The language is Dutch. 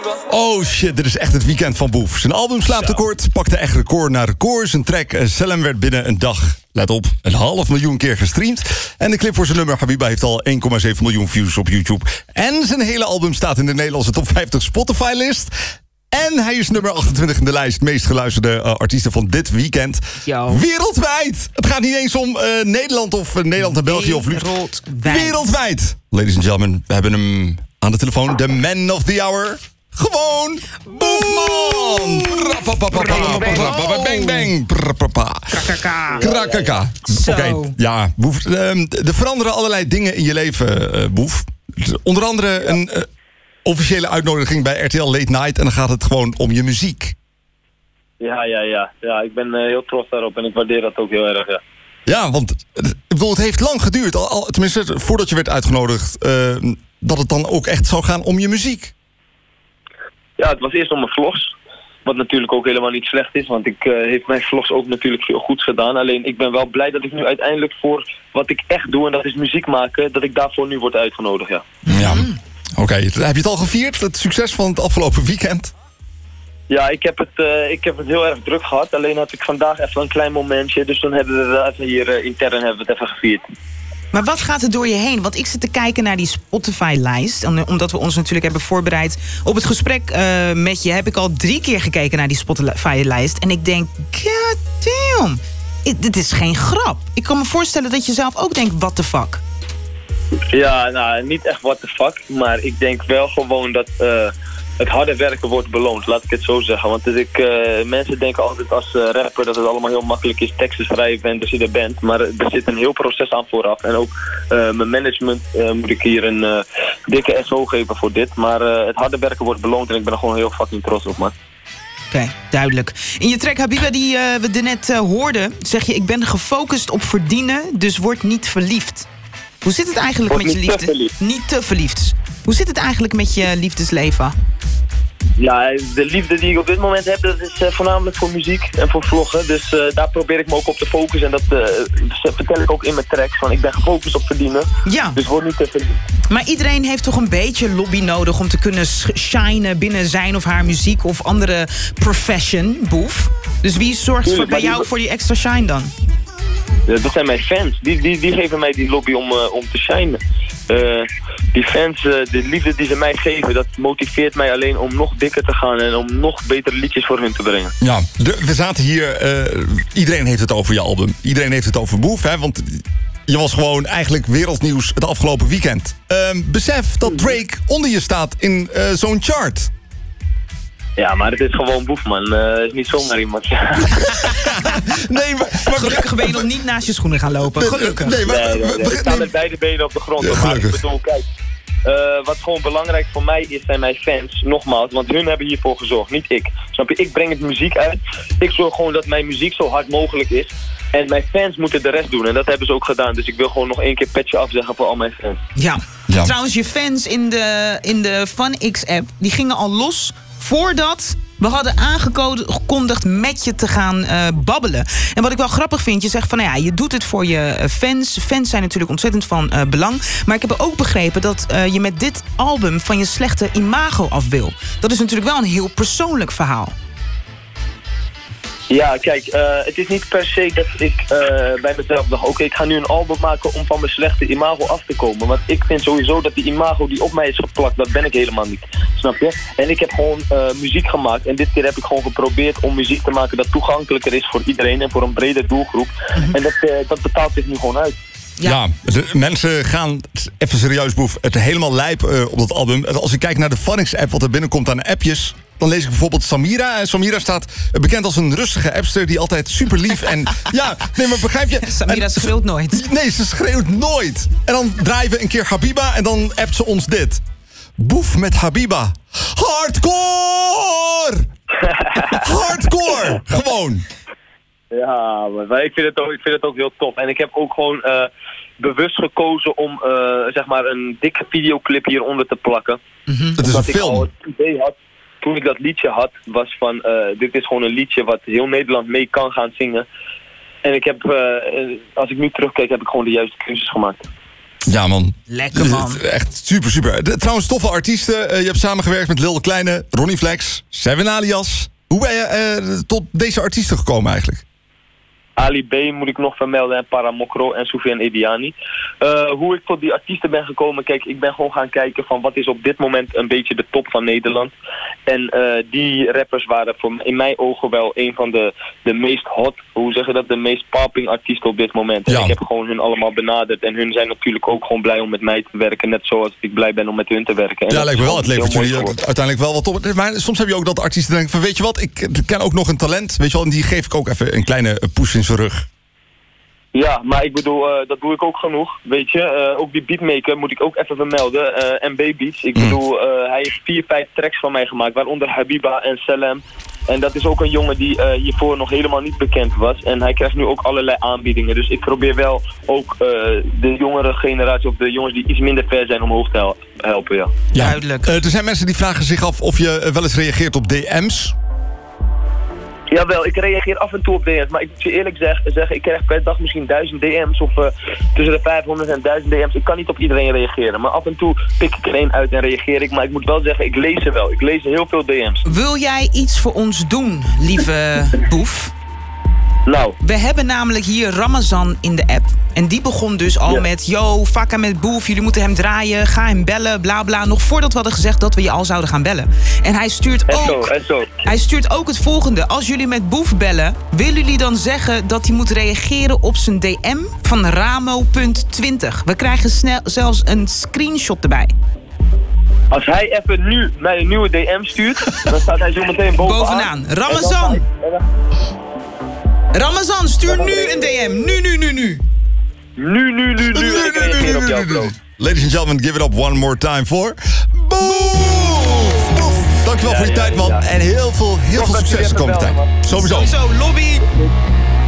Oh shit, dit is echt het weekend van Boef. Zijn album Slaaptekort pakte echt record na record. Zijn track Salem werd binnen een dag, let op, 500.000 keer gestreamd. En de clip voor zijn nummer Habiba heeft al 1,7 miljoen views op YouTube. En zijn hele album staat in de Nederlandse top 50 Spotify-list. En hij is nummer 28 in de lijst meest geluisterde artiesten van dit weekend. Yo. Wereldwijd! Het gaat niet eens om Nederland of Nederland en België of Wereldwijd! Ladies and gentlemen, we hebben hem aan de telefoon. De man of the hour. Gewoon Boefman! Bang bang! Krakaka. Oké, ja, Boef. Er veranderen allerlei dingen in je leven, Boef. Onder andere een officiële uitnodiging bij RTL Late Night. En dan gaat het gewoon om je muziek. Ja, ik ben heel trots daarop en ik waardeer dat ook heel erg, ja. Ja, want ik bedoel, het heeft lang geduurd. Tenminste, voordat je werd uitgenodigd, dat het dan ook echt zou gaan om je muziek. Ja, het was eerst om mijn vlogs. Wat natuurlijk ook helemaal niet slecht is, want ik heeft mijn vlogs ook natuurlijk veel goeds gedaan. Alleen ik ben wel blij dat ik nu uiteindelijk voor wat ik echt doe, en dat is muziek maken, dat ik daarvoor nu word uitgenodigd, ja. Ja, oké. Heb je het al gevierd, het succes van het afgelopen weekend? Ja, ik heb het heel erg druk gehad. Alleen had ik vandaag even een klein momentje, dus dan hebben we het even hier intern hebben we het even gevierd. Maar wat gaat er door je heen? Want ik zit te kijken naar die Spotify-lijst. Omdat we ons natuurlijk hebben voorbereid op het gesprek met je, heb ik al 3 keer gekeken naar die Spotify-lijst. En ik denk, god damn, dit is geen grap. Ik kan me voorstellen dat je zelf ook denkt, what the fuck? Ja, nou, niet echt what the fuck. Maar ik denk wel gewoon dat het harde werken wordt beloond, laat ik het zo zeggen. Want mensen denken altijd als rapper dat het allemaal heel makkelijk is, teksten schrijven en er zit een band. Maar er zit een heel proces aan vooraf. En ook mijn management moet ik hier een dikke SO geven voor dit. Maar het harde werken wordt beloond en ik ben er gewoon heel fucking trots op, man. Oké, duidelijk. In je track Habiba die we net hoorden, zeg je, ik ben gefocust op verdienen, dus word niet verliefd. Hoe zit het eigenlijk met je liefde? Niet te verliefd. Hoe zit het eigenlijk met je liefdesleven? Ja, de liefde die ik op dit moment heb, dat is voornamelijk voor muziek en voor vloggen. Dus daar probeer ik me ook op te focussen. En dat vertel ik ook in mijn tracks. Van ik ben gefocust op verdienen, dus word niet te verdienen. Maar iedereen heeft toch een beetje lobby nodig om te kunnen shinen binnen zijn of haar muziek of andere profession, Boef. Dus wie zorgt bij jou voor die extra shine dan? Dat zijn mijn fans. Die geven mij die lobby om te shinen. Die fans, de liefde die ze mij geven, dat motiveert mij alleen om nog dikker te gaan en om nog betere liedjes voor hun te brengen. Ja, we zaten hier, iedereen heeft het over je album. Iedereen heeft het over Boef, hè, want je was gewoon eigenlijk wereldnieuws het afgelopen weekend. Besef dat Drake onder je staat in zo'n chart. Ja, maar het is gewoon Boef, man. Het is niet zomaar iemand. Nee, maar gelukkig ben je nog niet naast je schoenen gaan lopen. Gelukkig. Nee, ik sta met beide benen op de grond. Ja, maar ik bedoel, kijk, wat gewoon belangrijk voor mij is, zijn mijn fans. Nogmaals, want hun hebben hiervoor gezorgd, niet ik. Snap je? Ik breng het muziek uit. Ik zorg gewoon dat mijn muziek zo hard mogelijk is. En mijn fans moeten de rest doen. En dat hebben ze ook gedaan. Dus ik wil gewoon nog 1 keer petje afzeggen voor al mijn fans. Ja. Trouwens, je fans in de FunX-app, die gingen al los voordat we hadden aangekondigd met je te gaan babbelen. En wat ik wel grappig vind, je zegt van, nou ja, je doet het voor je fans. Fans zijn natuurlijk ontzettend van belang. Maar ik heb ook begrepen dat je met dit album van je slechte imago af wil. Dat is natuurlijk wel een heel persoonlijk verhaal. Ja, kijk, het is niet per se dat ik bij mezelf dacht, oké, ik ga nu een album maken om van mijn slechte imago af te komen. Want ik vind sowieso dat die imago die op mij is geplakt, dat ben ik helemaal niet. Snap je? En ik heb gewoon muziek gemaakt. En dit keer heb ik gewoon geprobeerd om muziek te maken dat toegankelijker is voor iedereen en voor een brede doelgroep. En dat betaalt zich nu gewoon uit. Ja, mensen gaan, even serieus Boef, het helemaal lijp op dat album. Als ik kijk naar de FunX-app, wat er binnenkomt aan appjes, dan lees ik bijvoorbeeld Samira. En Samira staat bekend als een rustige appster die altijd super lief en... Ja, nee, maar begrijp je? Samira schreeuwt nooit. Nee, ze schreeuwt nooit. En dan draaien we een keer Habiba en dan appt ze ons dit. Boef met Habiba. Hardcore! Hardcore! Gewoon. Ja, maar ik vind het ook heel tof. En ik heb ook gewoon bewust gekozen om zeg maar een dikke videoclip hieronder te plakken. Het is een film. Ik al het idee had, toen ik dat liedje had, was van dit is gewoon een liedje wat heel Nederland mee kan gaan zingen. En ik heb, als ik nu terugkijk, heb ik gewoon de juiste keuzes gemaakt. Ja, man. Lekker, man. Echt super, super. Trouwens, toffe artiesten. Je hebt samengewerkt met Lil de Kleine, Ronnie Flex, Seven Alias. Hoe ben je tot deze artiesten gekomen eigenlijk? Ali B moet ik nog vermelden en Paramokro en Soufiane Ediani. Hoe ik tot die artiesten ben gekomen, kijk, ik ben gewoon gaan kijken van wat is op dit moment een beetje de top van Nederland. En die rappers waren in mijn ogen wel een van de meest hot, hoe zeg je dat, de meest popping artiesten op dit moment. Ja. En ik heb gewoon hun allemaal benaderd en hun zijn natuurlijk ook gewoon blij om met mij te werken, net zoals ik blij ben om met hun te werken. En Ja, lijkt me wel. Het levert jullie heel mooi uiteindelijk wel wat op. Maar soms heb je ook dat artiesten denken van, weet je wat, ik ken ook nog een talent, weet je wel, en die geef ik ook even een kleine push in zijn rug. Ja, maar ik bedoel, dat doe ik ook genoeg, weet je. Ook die beatmaker moet ik ook even vermelden, MB Beats. Ik bedoel, hij heeft 4-5 tracks van mij gemaakt, waaronder Habiba en Salem. En dat is ook een jongen die hiervoor nog helemaal niet bekend was. En hij krijgt nu ook allerlei aanbiedingen. Dus ik probeer wel ook de jongere generatie, of de jongens die iets minder ver zijn, omhoog te helpen, ja. Duidelijk. Er zijn mensen die vragen zich af of je wel eens reageert op DM's. Jawel, ik reageer af en toe op DM's, maar ik moet je eerlijk zeggen, ik krijg per dag misschien 1000 DM's of tussen de 500 en 1000 DM's. Ik kan niet op iedereen reageren, maar af en toe pik ik er één uit en reageer ik. Maar ik moet wel zeggen, ik lees ze wel. Ik lees heel veel DM's. Wil jij iets voor ons doen, lieve Boef? Nou. We hebben namelijk hier Ramazan in de app. En die begon dus al met, yo, vakka met Boef, jullie moeten hem draaien, ga hem bellen, bla bla. Nog voordat we hadden gezegd dat we je al zouden gaan bellen. En hij stuurt Hij stuurt ook het volgende. Als jullie met Boef bellen, willen jullie dan zeggen dat hij moet reageren op zijn DM van Ramo.20? We krijgen zelfs een screenshot erbij. Als hij even nu mij een nieuwe DM stuurt, dan staat hij zo meteen bovenaan. Ramazan! Ramazan, stuur nu een DM. Nu. Nu. Ik reageer op jou, bro. Ladies and gentlemen, give it up one more time for Boef! Dankjewel voor je tijd, man. En heel veel succes de komende tijd. Sowieso. Lobby.